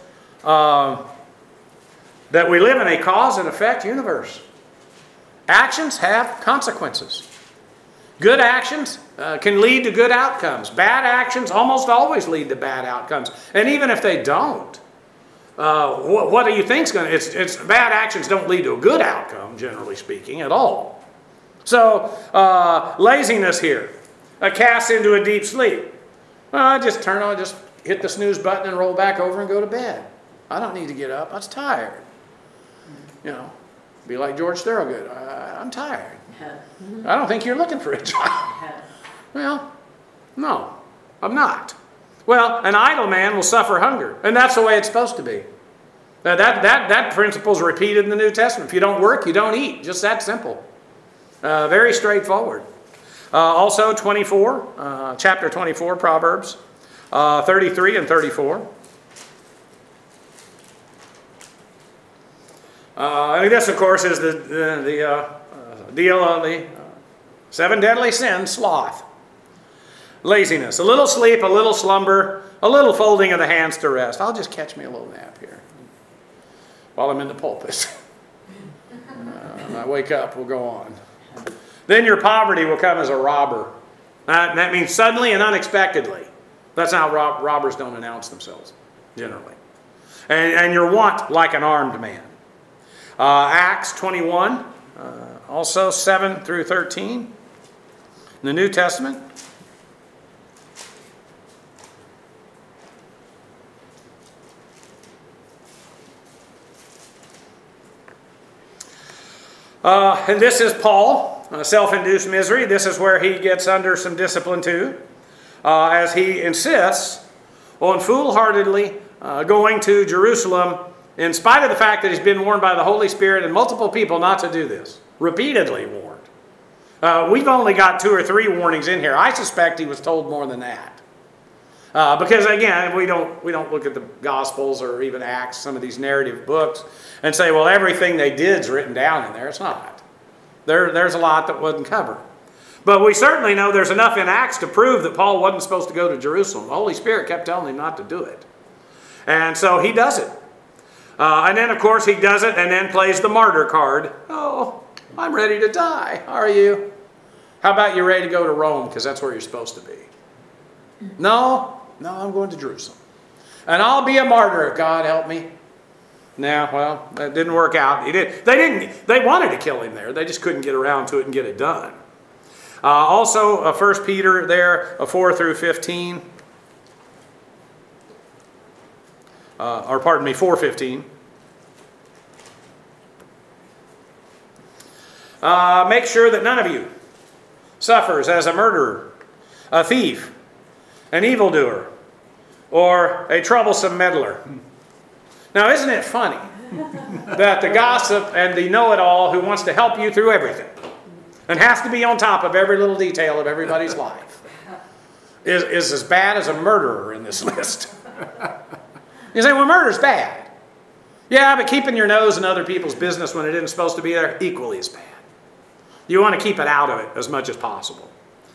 that we live in a cause and effect universe. Actions have consequences. Good actions can lead to good outcomes. Bad actions almost always lead to bad outcomes. And even if they don't, what do you think's going to... It's bad actions don't lead to a good outcome, generally speaking, at all. So, laziness here. Casts into a deep sleep. Just hit the snooze button and roll back over and go to bed. I don't need to get up. I was tired. Be like George Thorogood. I'm tired. I don't think you're looking for a job. Well, no, I'm not. Well, an idle man will suffer hunger, and that's the way it's supposed to be. That principle is repeated in the New Testament. If you don't work, you don't eat. Just that simple. Very straightforward. Also, chapter 24, Proverbs, 33 and 34. And this, of course, is the deal on the 7 deadly sins, sloth. Laziness. A little sleep, a little slumber, a little folding of the hands to rest. I'll just catch me a little nap here while I'm in the pulpit. When I wake up, we'll go on. Then your poverty will come as a robber. That means suddenly and unexpectedly. That's how robbers don't announce themselves, generally. And your want like an armed man. Acts 21, also 7 through 13 in the New Testament. And this is Paul, self-induced misery. This is where he gets under some discipline too, as he insists on foolhardily going to Jerusalem in spite of the fact that he's been warned by the Holy Spirit and multiple people not to do this. Repeatedly warned. We've only got 2 or 3 warnings in here. I suspect he was told more than that. Because again, we don't look at the Gospels or even Acts, some of these narrative books, and say, well, everything they did is written down in there. It's not. There's a lot that wasn't covered. But we certainly know there's enough in Acts to prove that Paul wasn't supposed to go to Jerusalem. The Holy Spirit kept telling him not to do it. And so he does it. And then, of course, he does it and then plays the martyr card. Oh, I'm ready to die. Are you? How about you're ready to go to Rome because that's where you're supposed to be? No, I'm going to Jerusalem. And I'll be a martyr if God help me. No, well, that didn't work out. They wanted to kill him there. They just couldn't get around to it and get it done. Also, 1 Peter there, 4 through 15. 4:15. Make sure that none of you suffers as a murderer, a thief, an evildoer, or a troublesome meddler. Now, isn't it funny that the gossip and the know-it-all who wants to help you through everything and has to be on top of every little detail of everybody's life is as bad as a murderer in this list? You say, well, murder's bad. Yeah, but keeping your nose in other people's business when it isn't supposed to be there, equally as bad. You want to keep it out of it as much as possible.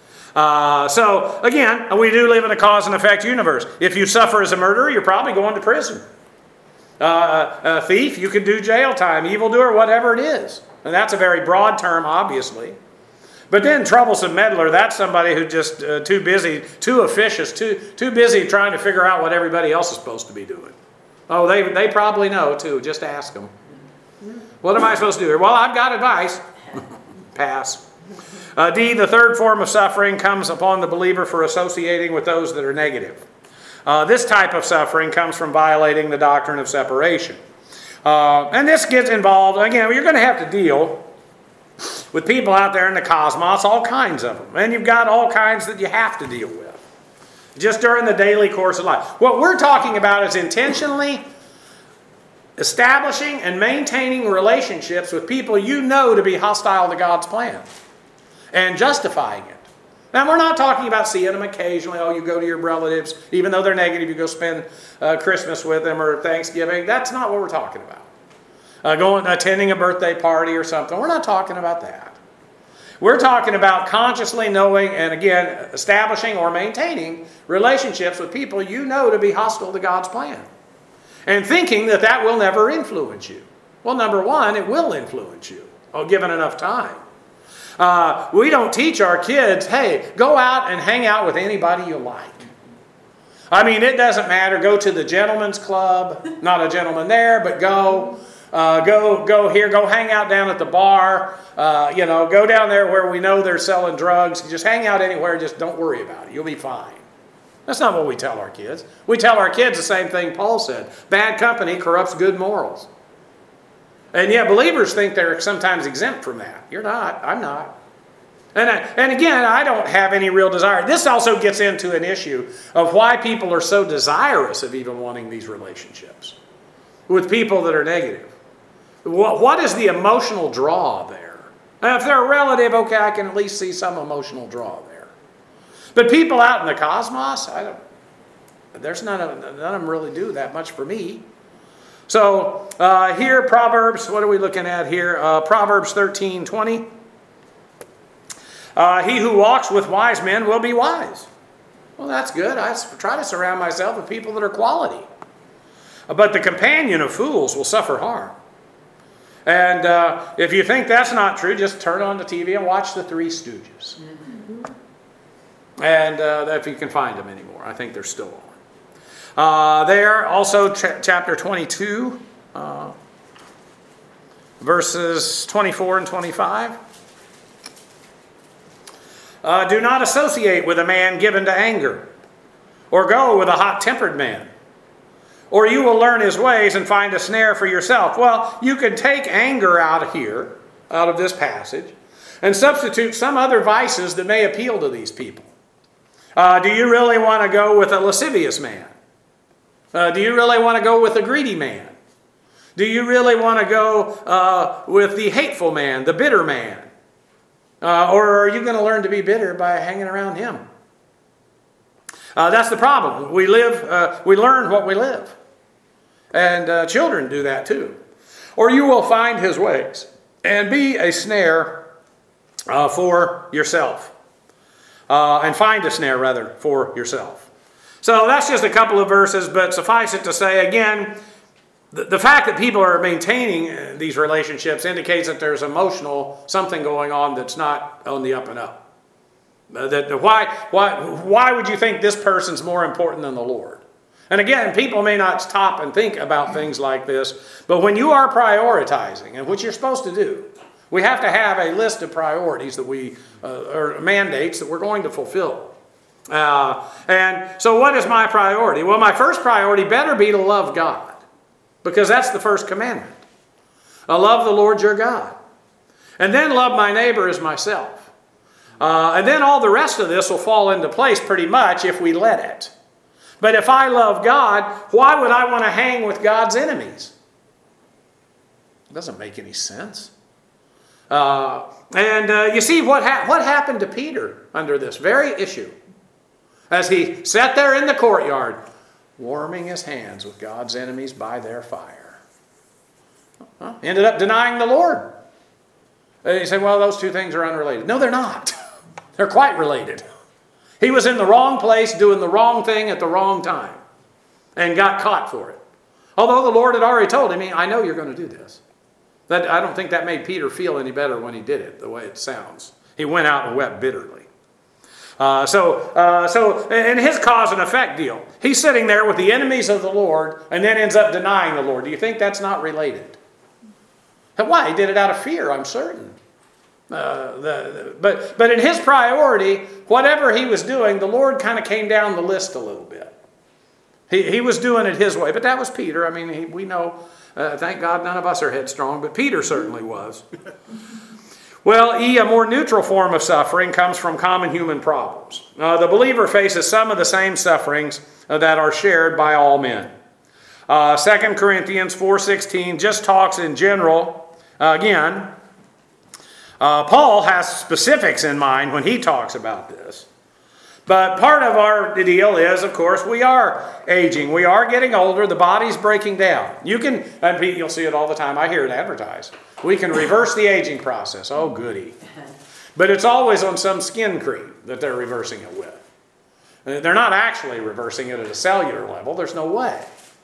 So, again, we do live in a cause and effect universe. If you suffer as a murderer, you're probably going to prison. A thief, you could do jail time. Evildoer, whatever it is. And that's a very broad term, obviously. But then troublesome meddler, that's somebody who's just too busy, too officious, too busy trying to figure out what everybody else is supposed to be doing. Oh, they probably know, too. Just ask them. What am I supposed to do here? Well, I've got advice. Pass. D, the third form of suffering comes upon the believer for associating with those that are negative. This type of suffering comes from violating the doctrine of separation. And this gets involved, again, you're going to have to deal with people out there in the cosmos, all kinds of them. And you've got all kinds that you have to deal with just during the daily course of life. What we're talking about is intentionally establishing and maintaining relationships with people you know to be hostile to God's plan and justifying it. Now, we're not talking about seeing them occasionally. Oh, you go to your relatives, even though they're negative, you go spend Christmas with them or Thanksgiving. That's not what we're talking about. Attending a birthday party or something. We're not talking about that. We're talking about consciously knowing and, again, establishing or maintaining relationships with people you know to be hostile to God's plan. And thinking that that will never influence you. Well, number one, it will influence you, given enough time. We don't teach our kids, hey, go out and hang out with anybody you like. I mean, it doesn't matter. Go to the gentleman's club. Not a gentleman there, but go here. Go hang out down at the bar. Go down there where we know they're selling drugs. Just hang out anywhere. Just don't worry about it. You'll be fine. That's not what we tell our kids. We tell our kids the same thing Paul said. Bad company corrupts good morals. And yet believers think they're sometimes exempt from that. You're not. I'm not. And again, I don't have any real desire. This also gets into an issue of why people are so desirous of even wanting these relationships with people that are negative. What is the emotional draw there? Now, if they're a relative, okay, I can at least see some emotional draw there. But people out in the cosmos, there's none of them really do that much for me. So here, Proverbs, what are we looking at here? Proverbs 13:20. He who walks with wise men will be wise. Well, that's good. I try to surround myself with people that are quality. But the companion of fools will suffer harm. And if you think that's not true, just turn on the TV and watch the Three Stooges. And if you can find them anymore, I think they're still on. There, also chapter 22, verses 24 and 25. Do not associate with a man given to anger, or go with a hot-tempered man, or you will learn his ways and find a snare for yourself. Well, you could take anger out of this passage, and substitute some other vices that may appeal to these people. Do you really want to go with a lascivious man? Do you really want to go with a greedy man? Do you really want to go with the hateful man, the bitter man? Or are you going to learn to be bitter by hanging around him? That's the problem. We learn what we live. And children do that too. Or you will find his ways and be a snare for yourself. And find a snare, rather, for yourself. So that's just a couple of verses, but suffice it to say, again, the fact that people are maintaining these relationships indicates that there's emotional something going on that's not on the up and up. Why would you think this person's more important than the Lord? And again, people may not stop and think about things like this, but when you are prioritizing, and what you're supposed to do, we have to have a list of priorities that or mandates that we're going to fulfill. And so what is my priority? Well, my first priority better be to love God, because that's the first commandment. Love the Lord your God. And then love my neighbor as myself. And then all the rest of this will fall into place pretty much if we let it. But if I love God, why would I want to hang with God's enemies? It doesn't make any sense. You see what happened to Peter under this very issue. As he sat there in the courtyard, warming his hands with God's enemies by their fire. Ended up denying the Lord. And you say, well, those two things are unrelated. No, they're not. They're quite related. He was in the wrong place doing the wrong thing at the wrong time and got caught for it. Although the Lord had already told him, I know you're going to do this. I don't think that made Peter feel any better when he did it, the way it sounds. He went out and wept bitterly. So in his cause and effect deal, he's sitting there with the enemies of the Lord and then ends up denying the Lord. Do you think that's not related? Why? He did it out of fear, I'm certain. But in his priority, whatever he was doing, the Lord kind of came down the list a little bit. He was doing it his way. But that was Peter. I mean, we know, thank God none of us are headstrong, but Peter certainly was. Well, a more neutral form of suffering comes from common human problems. The believer faces some of the same sufferings that are shared by all men. 2 Corinthians 4:16 just talks in general. Again, Paul has specifics in mind when he talks about this. But part of our deal is, of course, we are aging. We are getting older. The body's breaking down. And you'll see it all the time. I hear it advertised. We can reverse the aging process. Oh, goody. But it's always on some skin cream that they're reversing it with. They're not actually reversing it at a cellular level. There's no way.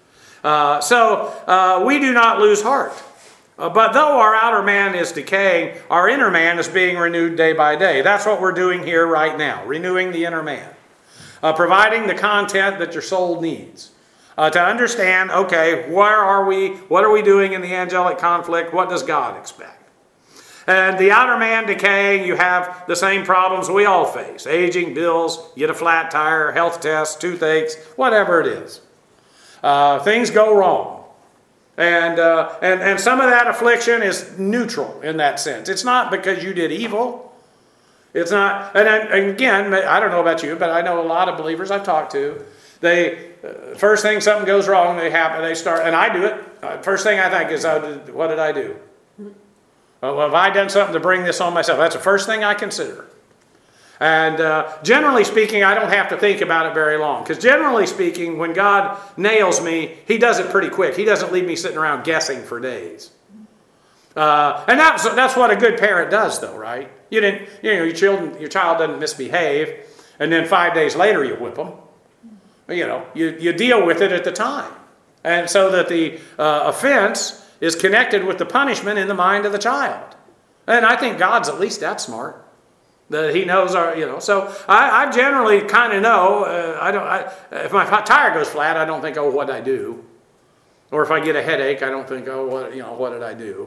So we do not lose heart. But though our outer man is decaying, our inner man is being renewed day by day. That's what we're doing here right now, renewing the inner man. Providing the content that your soul needs. To understand, okay, where are we? What are we doing in the angelic conflict? What does God expect? And the outer man decaying, you have the same problems we all face. Aging, bills, get a flat tire, health tests, toothaches, whatever it is. Things go wrong. And some of that affliction is neutral in that sense. It's not because you did evil. It's not, and again, I don't know about you, but I know a lot of believers I've talked to. They first thing something goes wrong, they start, and I do it. First thing I think is, what did I do? Well, have I done something to bring this on myself? That's the first thing I consider. And generally speaking, I don't have to think about it very long. Because generally speaking, when God nails me, He does it pretty quick. He doesn't leave me sitting around guessing for days. And that's what a good parent does, though, right? Your child doesn't misbehave, and then 5 days later you whip them. You deal with it at the time. And so that the offense is connected with the punishment in the mind of the child. And I think God's at least that smart. That He knows So I generally kind of know. If my tire goes flat, I don't think, oh, what did I do? Or if I get a headache, I don't think, oh, what did I do?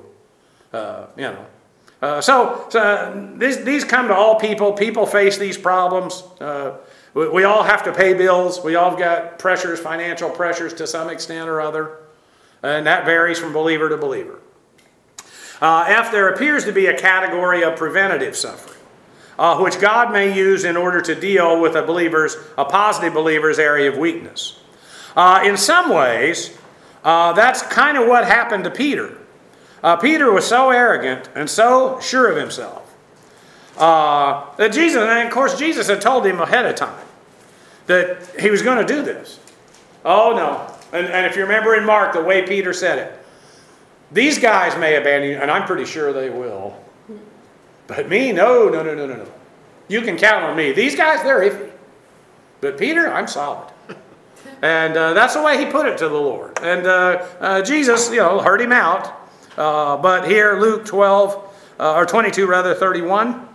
So these come to all people. People face these problems. We all have to pay bills. We all got pressures, financial pressures to some extent or other. And that varies from believer to believer. If there appears to be a category of preventative suffering, which God may use in order to deal with a positive believer's area of weakness. In some ways, that's kind of what happened to Peter. Peter was so arrogant and so sure of himself that Jesus, and of course Jesus had told him ahead of time that he was going to do this. Oh no. And if you remember in Mark, the way Peter said it, these guys may abandon you, and I'm pretty sure they will. But me, no. You can count on me. These guys, they're iffy. But Peter, I'm solid. And that's the way he put it to the Lord. And Jesus, heard him out. But here, Luke 31.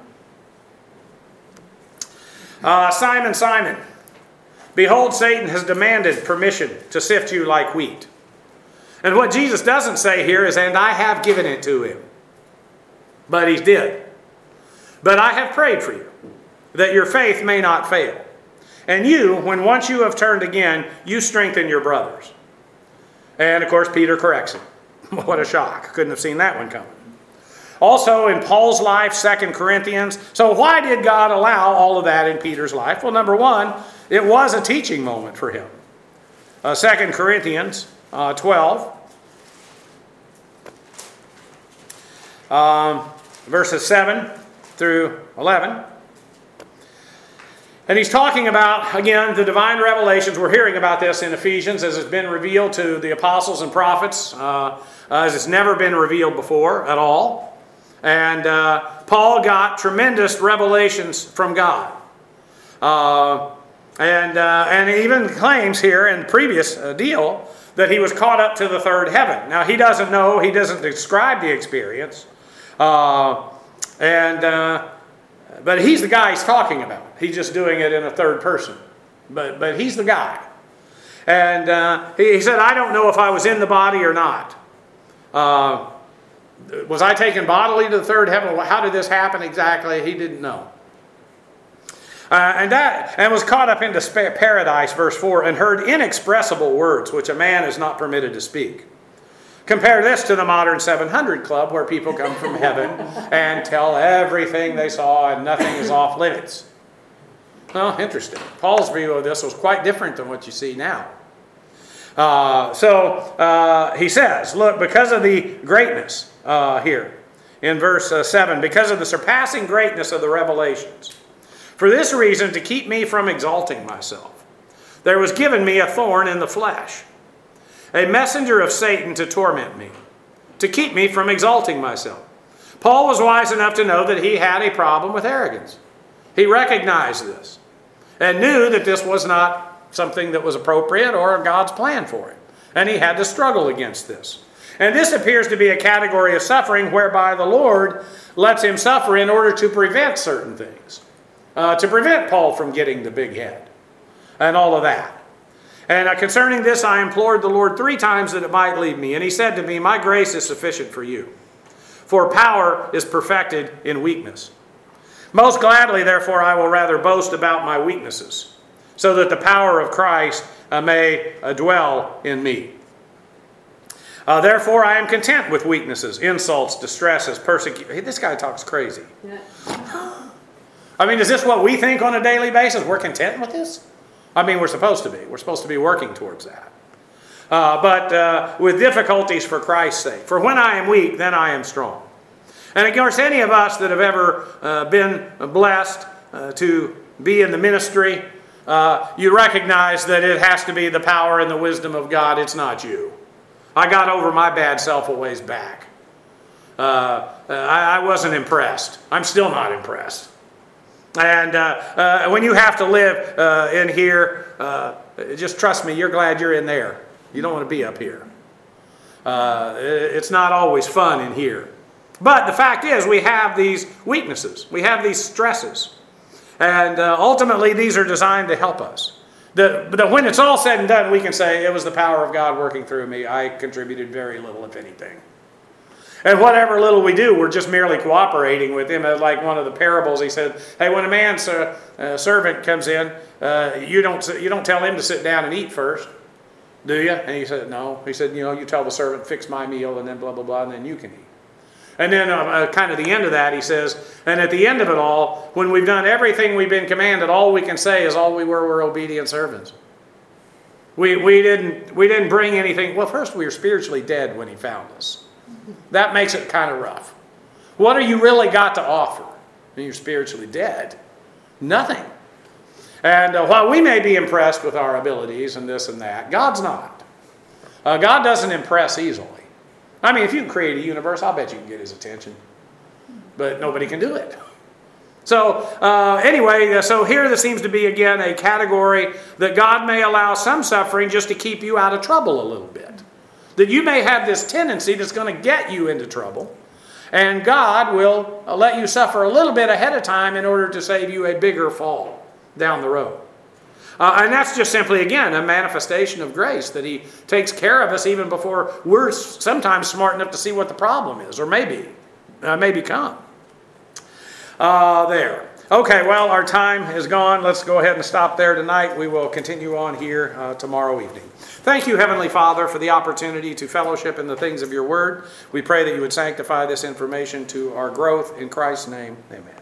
Simon, Simon, behold, Satan has demanded permission to sift you like wheat. And what Jesus doesn't say here is, and I have given it to him. But he did. But I have prayed for you, that your faith may not fail. And you, when once you have turned again, you strengthen your brothers. And of course, Peter corrects him. What a shock. Couldn't have seen that one coming. Also in Paul's life, 2 Corinthians. So why did God allow all of that in Peter's life? Well, number one, it was a teaching moment for him. 2 Corinthians 12. Verses 7 through 11. And he's talking about, again, the divine revelations. We're hearing about this in Ephesians as it's been revealed to the apostles and prophets, as it's never been revealed before at all. And Paul got tremendous revelations from God. And he even claims here in the previous deal that he was caught up to the third heaven. Now, he doesn't know, he doesn't describe the experience. But he's the guy he's talking about. He's just doing it in a third person. But he's the guy. And he said, I don't know if I was in the body or not. Was I taken bodily to the third heaven? How did this happen exactly? He didn't know. And was caught up into paradise, verse 4, and heard inexpressible words which a man is not permitted to speak. Compare this to the modern 700 Club, where people come from heaven and tell everything they saw and nothing is off limits. Well, interesting. Paul's view of this was quite different than what you see now. He says, look, because of the greatness here in verse 7, because of the surpassing greatness of the revelations, for this reason, to keep me from exalting myself, there was given me a thorn in the flesh, a messenger of Satan to torment me, to keep me from exalting myself. Paul was wise enough to know that he had a problem with arrogance. He recognized this and knew that this was not something that was appropriate or God's plan for him. And he had to struggle against this. And this appears to be a category of suffering whereby the Lord lets him suffer in order to prevent certain things. To prevent Paul from getting the big head and all of that. And concerning this, I implored the Lord 3 times that it might leave me. And he said to me, my grace is sufficient for you, for power is perfected in weakness. Most gladly, therefore, I will rather boast about my weaknesses, so that the power of Christ may dwell in me. Therefore, I am content with weaknesses, insults, distresses, persecution. Hey, this guy talks crazy. Yeah. I mean, is this what we think on a daily basis? We're content with this? I mean, we're supposed to be. We're supposed to be working towards that. But with difficulties for Christ's sake. For when I am weak, then I am strong. And of course, any of us that have ever been blessed to be in the ministry, you recognize that it has to be the power and the wisdom of God. It's not you. I got over my bad self a ways back. I wasn't impressed. I'm still not impressed. And when you have to live in here, just trust me, you're glad you're in there. You don't want to be up here. It's not always fun in here. But the fact is, we have these weaknesses. We have these stresses. And ultimately, these are designed to help us. But when it's all said and done, we can say, it was the power of God working through me. I contributed very little, if anything. And whatever little we do, we're just merely cooperating with him. Like one of the parables, he said, hey, when a man's servant comes in, you don't tell him to sit down and eat first, do you? And he said, no. He said, you tell the servant, fix my meal, and then blah, blah, blah, and then you can eat. And then kind of the end of that, he says, and at the end of it all, when we've done everything we've been commanded, all we can say is all we were obedient servants. We didn't bring anything. Well, first, we were spiritually dead when he found us. That makes it kind of rough. What have you really got to offer when you're spiritually dead? Nothing. And while we may be impressed with our abilities and this and that, God's not. God doesn't impress easily. I mean, if you can create a universe, I'll bet you can get his attention. But nobody can do it. So anyway, so here there seems to be, again, a category that God may allow some suffering just to keep you out of trouble a little bit. That you may have this tendency that's going to get you into trouble. And God will let you suffer a little bit ahead of time in order to save you a bigger fall down the road. And that's just simply, again, a manifestation of grace, that he takes care of us even before we're sometimes smart enough to see what the problem is, or maybe become. There. Okay, well, our time is gone. Let's go ahead and stop there tonight. We will continue on here tomorrow evening. Thank you, Heavenly Father, for the opportunity to fellowship in the things of your word. We pray that you would sanctify this information to our growth. In Christ's name, amen.